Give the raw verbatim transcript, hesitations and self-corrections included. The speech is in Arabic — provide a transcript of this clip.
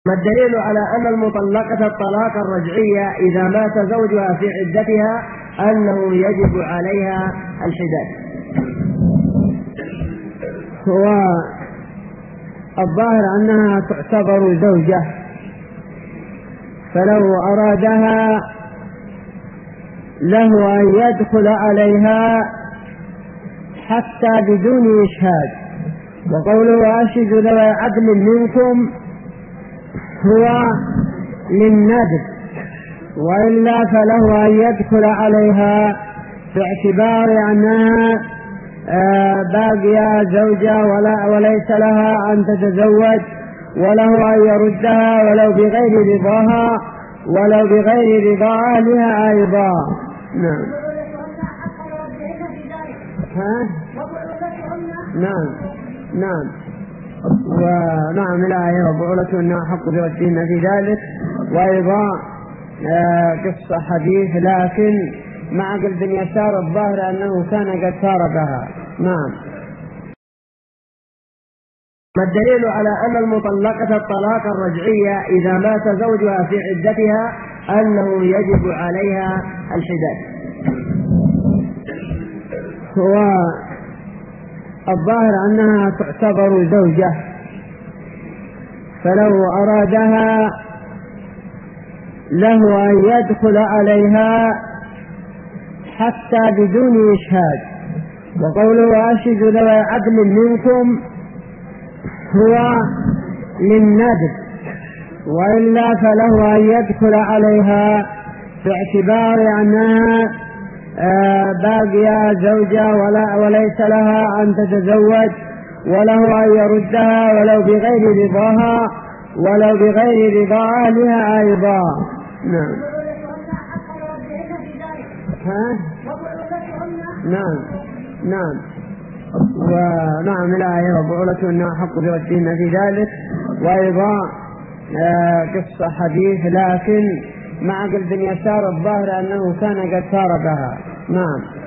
ما الدليل على أن المطلقة الطلاق الرجعية إذا مات زوجها في عدتها أنه يجب عليها الحداد؟ هو الظاهر أنها تعتبر زوجة، فلو أرادها له أن يدخل عليها حتى بدون إشهاد، وقوله أشهدوا ذوي عدل منكم هو للندب، وإلا فله أن يدخل عليها باعتبار أنها باقية زوجة ولا وليس لها أن تتزوج، وله أن يردها ولو بغير رضاها ولو بغير رضا أهلها أيضا. نعم. ها؟ نعم نعم ونعم الآية وبعولتهن أحق بردهن في ذلك، وأيضا قصة حديث لكن مع قلب يسار الظاهر أنه كان قد فارقها. نعم. ما الدليل على أن المطلقة الطلاق الرجعية إذا مات زوجها في عدتها أنه يجب عليها الحداد؟ هو الظاهر أنها تعتبر زوجة، فلو أرادها له أن يدخل عليها حتى بدون إشهاد، وقوله أشهدوا ذوي عدل منكم هو للندب، وإلا فله أن يدخل عليها باعتبار أنها باقية زوجة ولا وليس لها أن تتزوج، وله أن يردها ولو بغير رضاها ولو بغير رضا أهلها أيضا. نعم. ها؟ نعم نعم ونعم الآية وبعولتهن أحق بردهن في ذلك، وأيضا قصة حديث لكن مع قلب يسار الظاهر أنه كان قد فارقها. نعم.